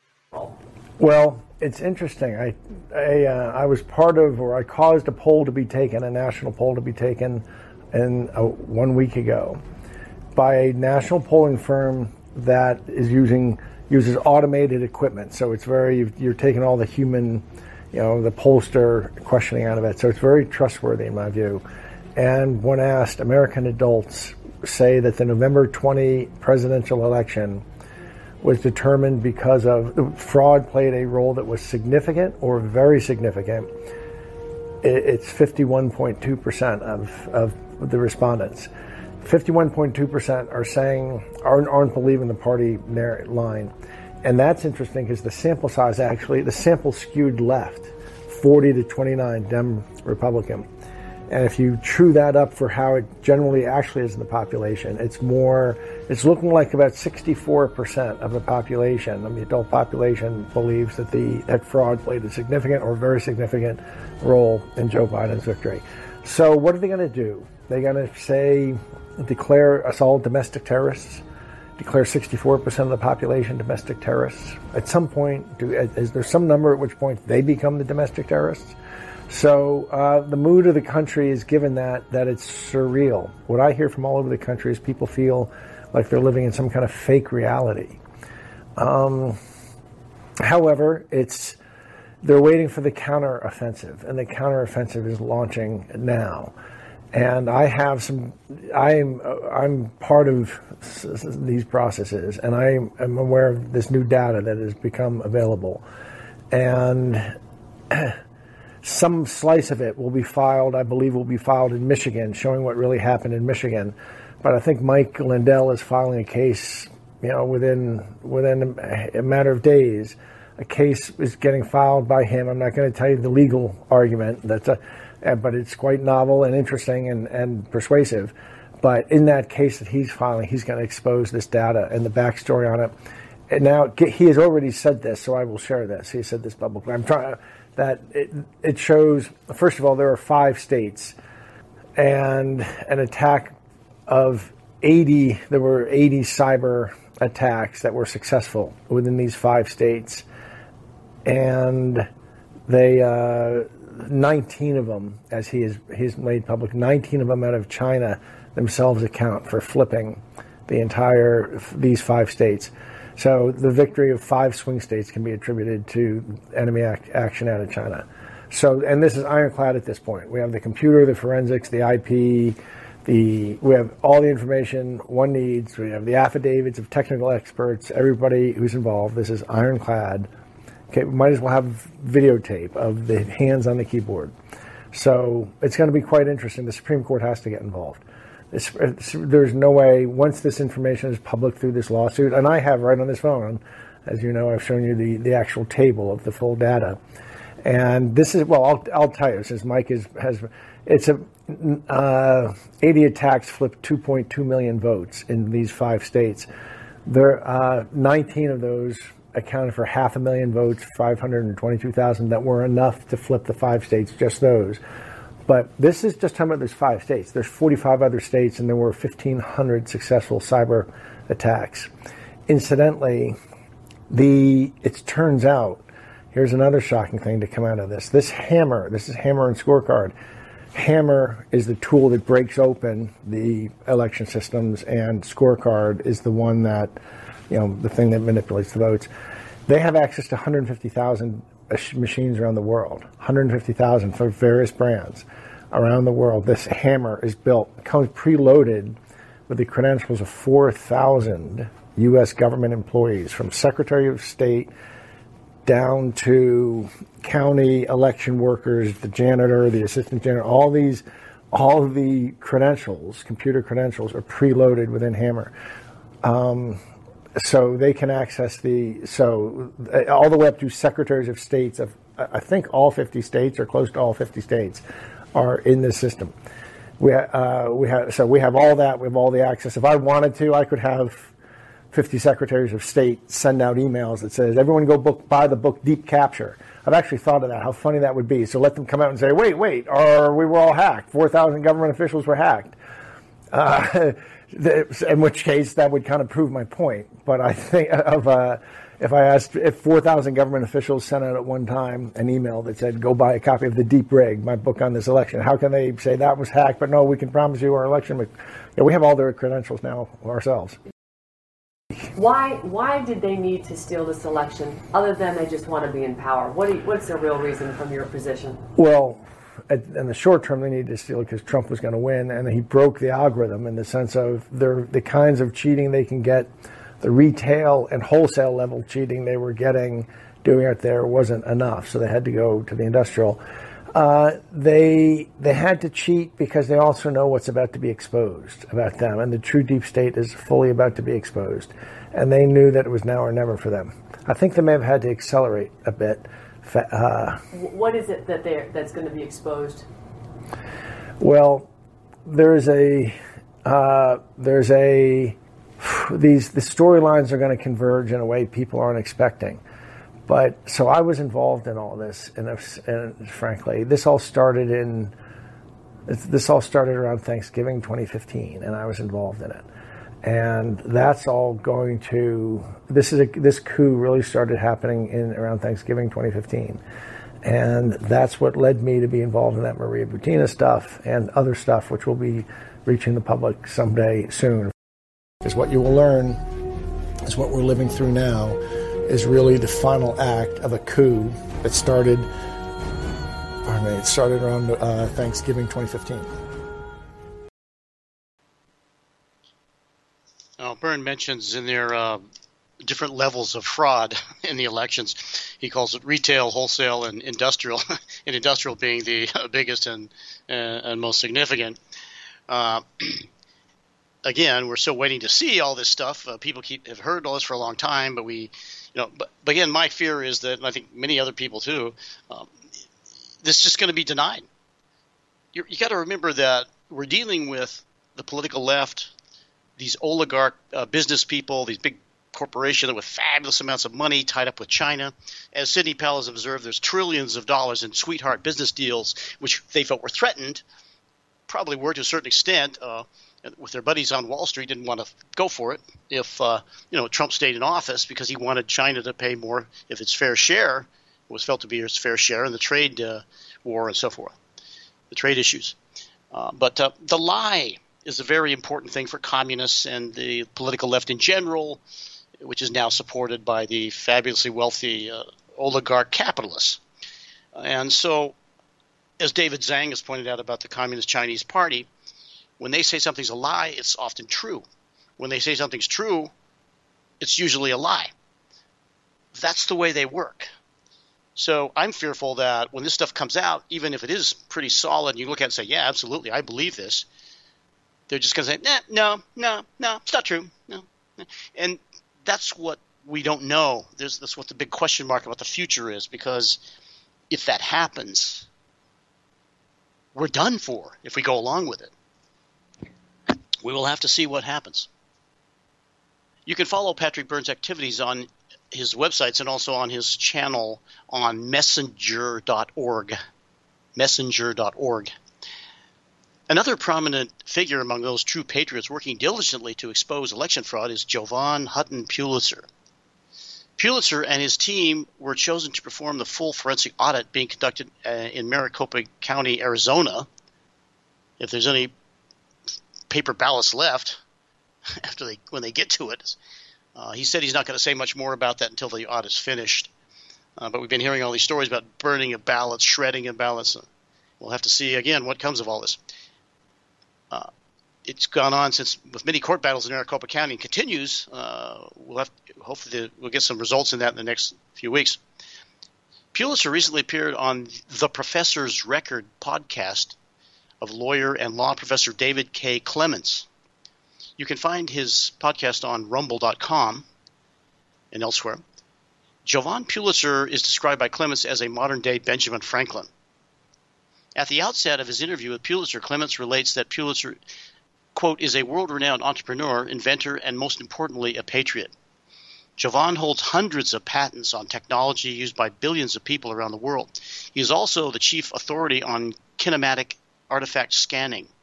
Well, it's interesting. I I, uh, I was part of, or I caused a poll to be taken, a national poll to be taken, in uh, one week ago, by a national polling firm that is using uses automated equipment. So it's very you're taking all the human, you know, the pollster questioning out of it. So it's very trustworthy in my view. And when asked, American adults say that the November twentieth presidential election was determined because of fraud played a role that was significant or very significant. It's fifty-one point two percent of, of the respondents. fifty-one point two percent are saying, aren't, aren't believing the party line. And that's interesting because the sample size actually, the sample skewed left, forty to twenty-nine Dem Republican. And if you true that up for how it generally actually is in the population, it's more, it's looking like about sixty-four percent of the population, of the adult population, believes that the that fraud played a significant or very significant role in Joe Biden's victory. So what are they going to do? They're going to say, declare us all domestic terrorists, declare sixty-four percent of the population domestic terrorists. At some point, do, is there some number at which point they become the domestic terrorists? So uh, the mood of the country is given that, that it's surreal. What I hear from all over the country is people feel like they're living in some kind of fake reality. Um, however, it's they're waiting for the counteroffensive, and the counteroffensive is launching now. And I have some, I'm, I'm part of these processes, and I am aware of this new data that has become available. And some slice of it will be filed, I believe will be filed in Michigan, showing what really happened in Michigan. But I think Mike Lindell is filing a case, you know, within within a matter of days. A case is getting filed by him. I'm not going to tell you the legal argument, that's a, but it's quite novel and interesting and, and persuasive. But in that case that he's filing, he's going to expose this data and the backstory on it. And now he has already said this, so I will share this. He said this publicly. I'm trying to. That it, it shows, first of all, there are five states, and an attack of eighty, there were eighty cyber attacks that were successful within these five states. And they, uh, nineteen of them, as he has he's made public, nineteen of them out of China themselves account for flipping the entire, these five states. So the victory of five swing states can be attributed to enemy act, action out of China. So, and this is ironclad at this point. We have the computer, the forensics, the I P, the we have all the information one needs. We have the affidavits of technical experts, everybody who's involved. This is ironclad. Okay, we might as well have videotape of the hands on the keyboard. So it's going to be quite interesting. The Supreme Court has to get involved. It's, it's, there's no way, once this information is public through this lawsuit, and I have right on this phone, as you know, I've shown you the, the actual table of the full data. And this is, well, I'll, I'll tell you, since Mike is, has, it's a, uh, eighty attacks flipped two point two million votes in these five states. There, uh, nineteen of those accounted for half a million votes, five hundred twenty-two thousand that were enough to flip the five states, just those. But this is just talking about there's five states. There's forty-five other states, and there were fifteen hundred successful cyber attacks. Incidentally, the it turns out, here's another shocking thing to come out of this. This Hammer, this is Hammer and Scorecard. Hammer is the tool that breaks open the election systems, and Scorecard is the one that, you know, the thing that manipulates the votes. They have access to one hundred fifty thousand machines around the world, one hundred fifty thousand for various brands around the world. This Hammer is built, comes preloaded with the credentials of four thousand U S government employees, from Secretary of State down to county election workers, the janitor, the assistant janitor. All these, all of the credentials, computer credentials, are preloaded within Hammer. Um, So they can access the, so all the way up to secretaries of states of, I think all fifty states or close to all fifty states are in this system. We, uh, we have, so we have all that, we have all the access. If I wanted to, I could have fifty secretaries of state send out emails that says, everyone go book, buy the book Deep Capture. I've actually thought of that, how funny that would be. So let them come out and say, wait, wait, or we were all hacked. four thousand government officials were hacked. Uh, in which case that would kind of prove my point. But I think of uh, if I asked if four thousand government officials sent out at one time an email that said, go buy a copy of The Deep Rig, my book on this election, how can they say that was hacked? But no, we can promise you our election. Yeah, we have all their credentials now ourselves. Why why did they need to steal this election other than they just want to be in power? What do you, what's the real reason from your position? Well, in the short term, they needed to steal it because Trump was going to win, and he broke the algorithm in the sense of their, the kinds of cheating they can get, the retail and wholesale level cheating they were getting, doing it there wasn't enough, so they had to go to the industrial. Uh, they they had to cheat because they also know what's about to be exposed about them, and the true deep state is fully about to be exposed, and they knew that it was now or never for them. I think they may have had to accelerate a bit. Uh, what is it that they that's going to be exposed? Well, there's a uh, there's a these the storylines are going to converge in a way people aren't expecting. But so I was involved in all this, and, and frankly, this all started in this all started around Thanksgiving twenty fifteen, and I was involved in it. And that's all going to this is a, this coup really started happening in around Thanksgiving twenty fifteen, and that's what led me to be involved in that Maria Butina stuff and other stuff, which will be reaching the public someday soon. Is what you will learn is what we're living through now. Is really the final act of a coup that started, pardon me, it started around uh, Thanksgiving twenty fifteen. Now, Byrne mentions in there uh, different levels of fraud in the elections. He calls it retail, wholesale, and industrial, and industrial being the biggest and, uh, and most significant. Uh, again, we're still waiting to see all this stuff. Uh, people keep have heard all this for a long time, but we You know, but, but again, my fear is that, and I think many other people too, um, this is just going to be denied. You're, you got to remember that we're dealing with the political left, these oligarch uh, business people, these big corporations with fabulous amounts of money tied up with China. As Sidney Powell has observed, there's trillions of dollars in sweetheart business deals, which they felt were threatened, probably were to a certain extent. Uh, with their buddies on Wall Street, didn't want to go for it if uh, you know Trump stayed in office because he wanted China to pay more if its fair share was felt to be its fair share in the trade uh, war and so forth, the trade issues. Uh, but uh, the lie is a very important thing for communists and the political left in general, which is now supported by the fabulously wealthy uh, oligarch capitalists. And so, as David Zhang has pointed out about the Communist Chinese Party, when they say something's a lie, it's often true. When they say something's true, it's usually a lie. That's the way they work. So I'm fearful that when this stuff comes out, even if it is pretty solid, and you look at it and say, yeah, absolutely, I believe this, they're just going to say, nah, no, no, no, it's not true. No. And that's what we don't know. There's, that's what the big question mark about the future is, because if that happens, we're done for if we go along with it. We will have to see what happens. You can follow Patrick Byrne's activities on his websites and also on his channel on messenger dot org. messenger dot org. Another prominent figure among those true patriots working diligently to expose election fraud is Jovan Hutton Pulitzer. Pulitzer and his team were chosen to perform the full forensic audit being conducted uh, in Maricopa County, Arizona. If there's any paper ballots left after they when they get to it. Uh, he said he's not going to say much more about that until the audit's finished. Uh, but we've been hearing all these stories about burning of ballots, shredding of ballots. We'll have to see, again, what comes of all this. Uh, it's gone on since with many court battles in Maricopa County and continues. Uh, we'll have hopefully the, we'll get some results in that in the next few weeks. Pulitzer recently appeared on The Professor's Record podcast of lawyer and law professor David K. Clements. You can find his podcast on rumble dot com and elsewhere. Jovan Pulitzer is described by Clements as a modern-day Benjamin Franklin. At the outset of his interview with Pulitzer, Clements relates that Pulitzer, quote, is a world-renowned entrepreneur, inventor, and most importantly, a patriot. Jovan holds hundreds of patents on technology used by billions of people around the world. He is also the chief authority on kinematic artifact scanning.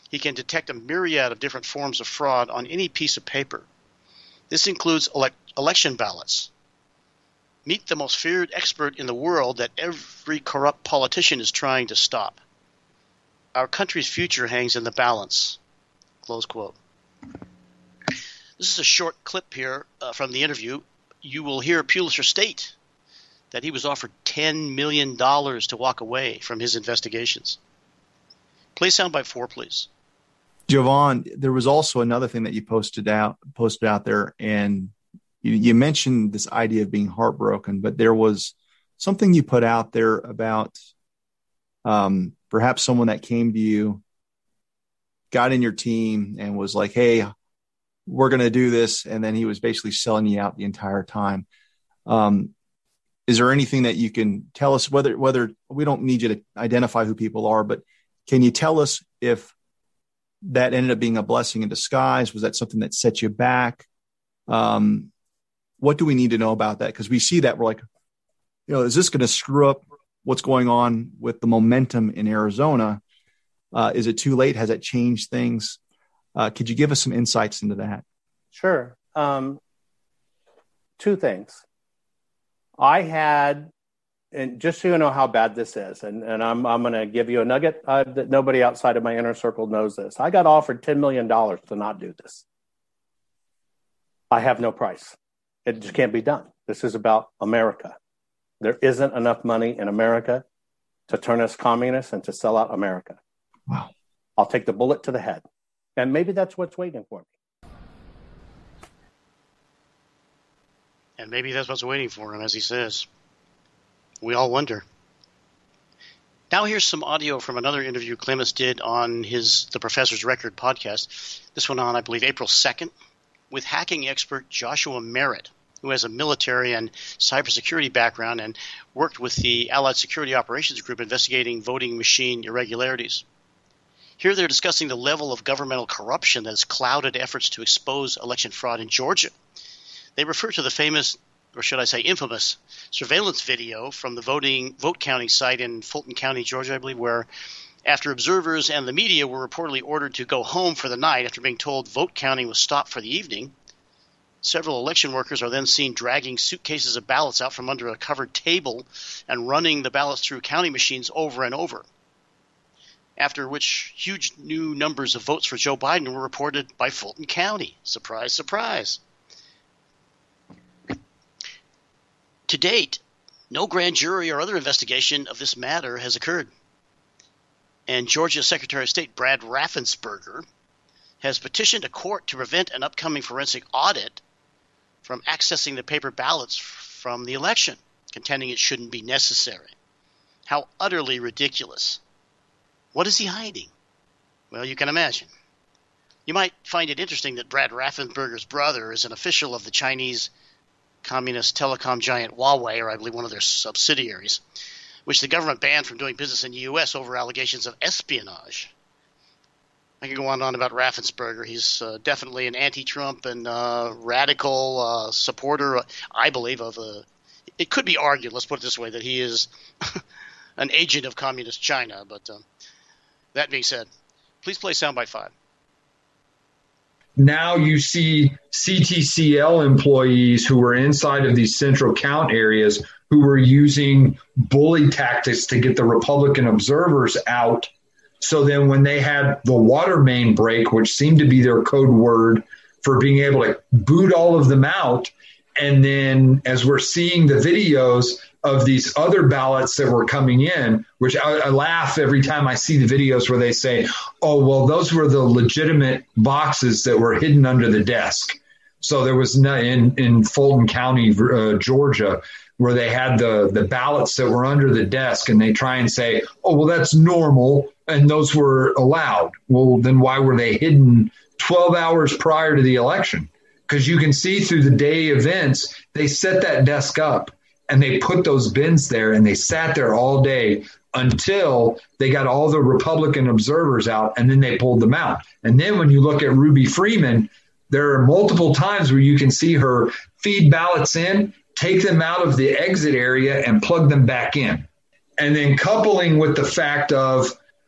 He can detect a myriad of different forms of fraud on any piece of paper. This includes elect- election ballots. Meet the most feared expert in the world that every corrupt politician is trying to stop. Our country's future hangs in the balance. Close quote. This is a short clip here uh, from the interview. You will hear Pulitzer state that he was offered ten million dollars to walk away from his investigations. Play soundbite four, please. Jovan, there was also another thing that you posted out posted out there, and you, you mentioned this idea of being heartbroken, but there was something you put out there about um, perhaps someone that came to you, got in your team, and was like, hey, we're going to do this, and then he was basically selling you out the entire time. Um, is there anything that you can tell us, whether whether we don't need you to identify who people are, but can you tell us if that ended up being a blessing in disguise? Was that something that set you back? Um, what do we need to know about that? Because we see that we're like, you know, is this going to screw up what's going on with the momentum in Arizona? Uh, is it too late? Has it changed things? Uh, could you give us some insights into that? Sure. Um, two things. I had, and just so you know how bad this is, and, and I'm I'm going to give you a nugget uh, that nobody outside of my inner circle knows this. I got offered ten million dollars to not do this. I have no price. It just can't be done. This is about America. There isn't enough money in America to turn us communists and to sell out America. Wow. I'll take the bullet to the head. And maybe that's what's waiting for me. And maybe that's what's waiting for him, as he says. We all wonder. Now here's some audio from another interview Clements did on his The Professor's Record podcast. This went on, I believe, April second, with hacking expert Joshua Merritt, who has a military and cybersecurity background and worked with the Allied Security Operations Group investigating voting machine irregularities. Here they're discussing the level of governmental corruption that has clouded efforts to expose election fraud in Georgia. They refer to the famous, or should I say infamous, surveillance video from the voting vote counting site in Fulton County, Georgia, I believe, where after observers and the media were reportedly ordered to go home for the night after being told vote counting was stopped for the evening, several election workers are then seen dragging suitcases of ballots out from under a covered table and running the ballots through counting machines over and over. After which huge new numbers of votes for Joe Biden were reported by Fulton County. Surprise, surprise. To date, no grand jury or other investigation of this matter has occurred. And Georgia Secretary of State Brad Raffensperger has petitioned a court to prevent an upcoming forensic audit from accessing the paper ballots from the election, contending it shouldn't be necessary. How utterly ridiculous. What is he hiding? Well, you can imagine. You might find it interesting that Brad Raffensperger's brother is an official of the Chinese communist telecom giant Huawei, or I believe one of their subsidiaries, which the government banned from doing business in the U S over allegations of espionage. I can go on and on about Raffensperger. He's uh, definitely an anti-Trump and uh, radical uh, supporter, uh, I believe, of a – it could be argued, let's put it this way, that he is an agent of communist China. But um, that being said, please play soundbite five. Now you see C T C L employees who were inside of these central count areas who were using bully tactics to get the Republican observers out. So then when they had the water main break, which seemed to be their code word for being able to boot all of them out, and then as we're seeing the videos of these other ballots that were coming in, which I, I laugh every time I see the videos where they say, oh, well, those were the legitimate boxes that were hidden under the desk. So there was no, in, in Fulton County, uh, Georgia, where they had the, the ballots that were under the desk, and they try and say, oh, well, that's normal, and those were allowed. Well, then why were they hidden twelve hours prior to the election? Because you can see through the day events, they set that desk up and they put those bins there, and they sat there all day until they got all the Republican observers out, and then they pulled them out. And then when you look at Ruby Freeman, there are multiple times where you can see her feed ballots in, take them out of the exit area, and plug them back in. And then coupling with the fact of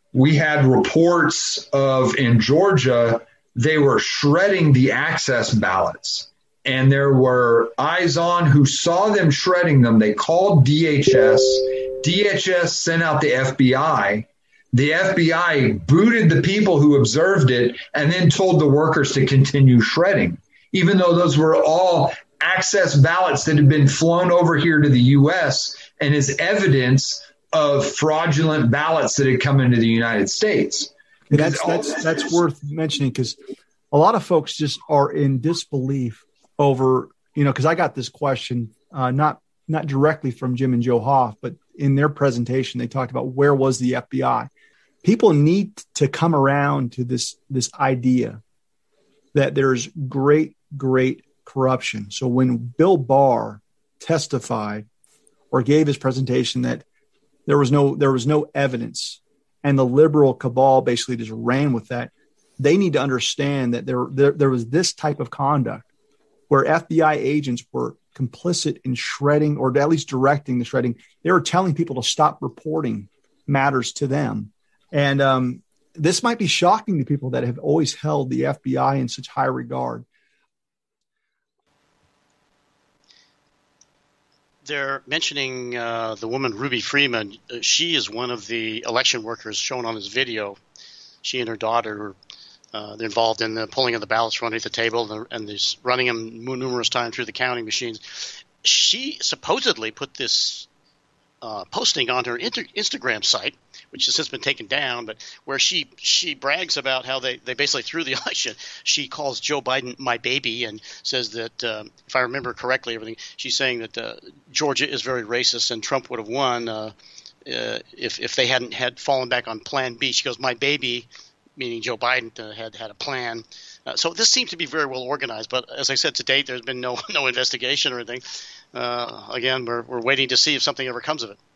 we had reports of in Georgia, they were shredding the access ballots. And there were eyes on who saw them shredding them. They called D H S. D H S sent out the F B I. The F B I booted the people who observed it and then told the workers to continue shredding, even though those were all access ballots that had been flown over here to the U S and is evidence of fraudulent ballots that had come into the United States. And that's that's that's worth mentioning, because a lot of folks just are in disbelief over, you know, because I got this question, uh, not not directly from Jim and Joe Hoff, but in their presentation, they talked about where was the F B I. People need to come around to this this idea that there's great, great corruption. So when Bill Barr testified or gave his presentation that there was no there was no evidence, and the liberal cabal basically just ran with that, they need to understand that there there, there was this type of conduct where F B I agents were complicit in shredding, or at least directing the shredding. They were telling people to stop reporting matters to them. And um, this might be shocking to people that have always held the F B I in such high regard. They're mentioning uh, the woman Ruby Freeman. Uh, she is one of the election workers shown on this video. She and her daughter, uh, they're involved in the pulling of the ballots underneath the table and, and there's running them numerous times through the counting machines. She supposedly put this uh, posting on her inter- Instagram site, which has since been taken down, but where she she brags about how they, they basically threw the election. She calls Joe Biden my baby and says that, um, if I remember correctly, everything, she's saying that uh, Georgia is very racist and Trump would have won uh, uh, if if they hadn't had fallen back on Plan B. She goes, my baby, meaning Joe Biden, uh, had had a plan. Uh, so this seems to be very well organized. But as I said, to date, there's been no no investigation or anything. Uh, again, we're we're waiting to see if something ever comes of it.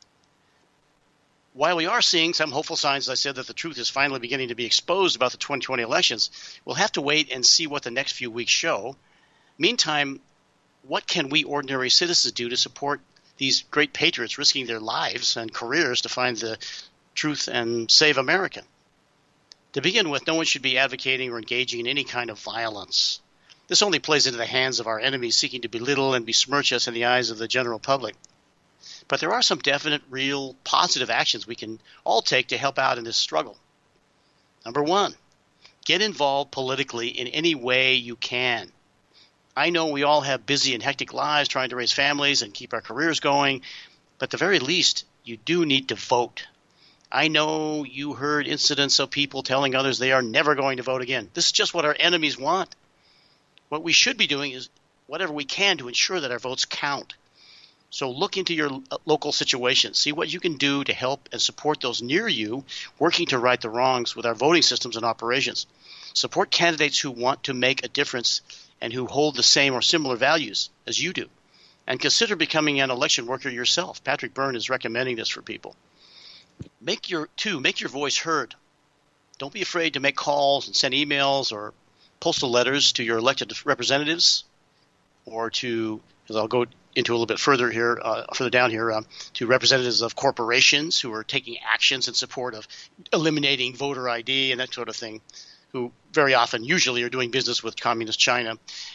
While we are seeing some hopeful signs, as I said, that the truth is finally beginning to be exposed about the twenty twenty elections, we'll have to wait and see what the next few weeks show. Meantime, what can we ordinary citizens do to support these great patriots risking their lives and careers to find the truth and save America? To begin with, no one should be advocating or engaging in any kind of violence. This only plays into the hands of our enemies seeking to belittle and besmirch us in the eyes of the general public. But there are some definite, real, positive actions we can all take to help out in this struggle. Number one, get involved politically in any way you can. I know we all have busy and hectic lives trying to raise families and keep our careers going, but at the very least, you do need to vote. I know you heard incidents of people telling others they are never going to vote again. This is just what our enemies want. What we should be doing is whatever we can to ensure that our votes count. So look into your local situation. See what you can do to help and support those near you working to right the wrongs with our voting systems and operations. Support candidates who want to make a difference and who hold the same or similar values as you do. And consider becoming an election worker yourself. Patrick Byrne is recommending this for people. Make your two, make your voice heard. Don't be afraid to make calls and send emails or postal letters to your elected representatives, or to, as I'll go into a little bit further here, uh, further down here, um, to representatives of corporations who are taking actions in support of eliminating voter I D and that sort of thing, who very often, usually, are doing business with communist China.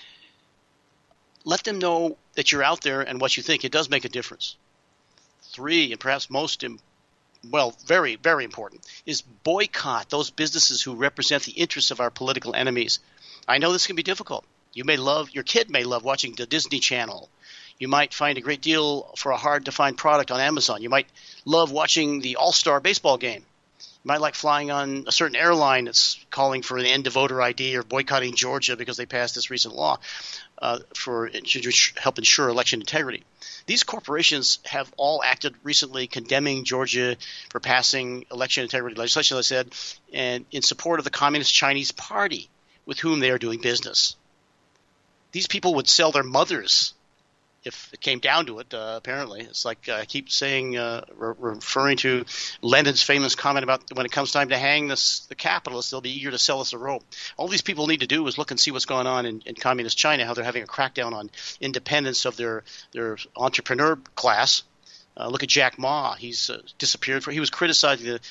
Let them know that you're out there and what you think. It does make a difference. Three, and perhaps most important, well, very, very important, is boycott those businesses who represent the interests of our political enemies. I know this can be difficult. You may love, your kid may love watching the Disney Channel. You might find a great deal for a hard-to-find product on Amazon. You might love watching the All-Star baseball game. You might like flying on a certain airline that's calling for an end to voter I D, or boycotting Georgia because they passed this recent law uh, for to help ensure election integrity. These corporations have all acted recently condemning Georgia for passing election integrity legislation, as I said, and in support of the Communist Chinese Party with whom they are doing business. These people would sell their mothers if it came down to it, uh, apparently. It's like uh, I keep saying, uh, re- referring to Lenin's famous comment about when it comes time to hang this, the capitalists, they'll be eager to sell us a rope. All these people need to do is look and see what's going on in, in communist China, how they're having a crackdown on independence of their, their entrepreneur class. Uh, look at Jack Ma. He's uh, disappeared. For, he was criticizing the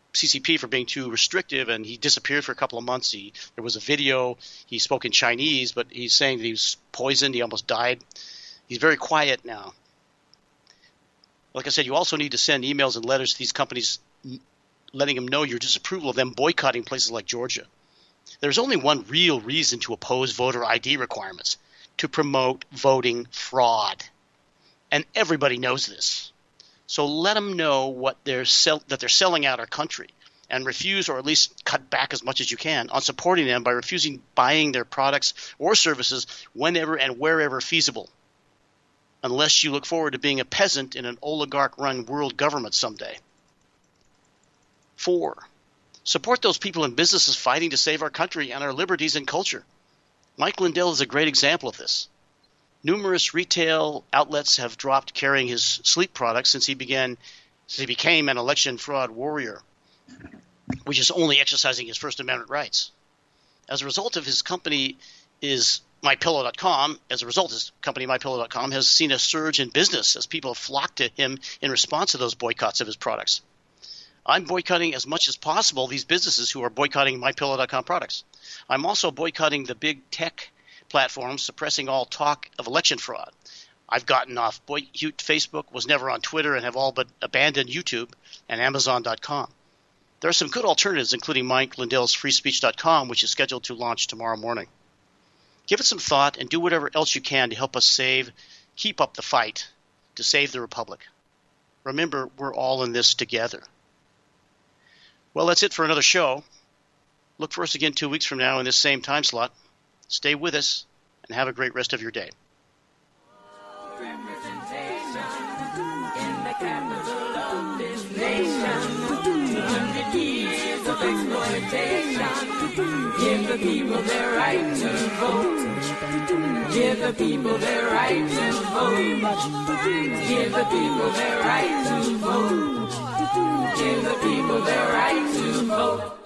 C C P for being too restrictive, and he disappeared for a couple of months. He there was a video. He spoke in Chinese, but he's saying that he was poisoned. He almost died. He's very quiet now. Like I said, you also need to send emails and letters to these companies letting them know your disapproval of them boycotting places like Georgia. There's only one real reason to oppose voter I D requirements: to promote voting fraud. And everybody knows this. So let them know what they're sell- that they're selling out our country, and refuse, or at least cut back as much as you can, on supporting them by refusing buying their products or services whenever and wherever feasible, unless you look forward to being a peasant in an oligarch-run world government someday. Four, support those people and businesses fighting to save our country and our liberties and culture. Mike Lindell is a great example of this. Numerous retail outlets have dropped carrying his sleep products since he began, since he became an election fraud warrior, which is only exercising his First Amendment rights. As a result of his company is my pillow dot com, as a result, his company my pillow dot com has seen a surge in business as people have flocked to him in response to those boycotts of his products. I'm boycotting as much as possible these businesses who are boycotting my pillow dot com products. I'm also boycotting the big tech platforms suppressing all talk of election fraud. I've gotten off Boycott Facebook, was never on Twitter, and have all but abandoned YouTube and Amazon dot com. There are some good alternatives, including Mike Lindell's free speech dot com, which is scheduled to launch tomorrow morning. Give it some thought and do whatever else you can to help us save, keep up the fight to save the Republic. Remember, we're all in this together. Well, that's it for another show. Look for us again two weeks from now in this same time slot. Stay with us and have a great rest of your day. Give the people their right to vote. Give the people their right to vote. Give the people their right to vote. Give the people their right to vote.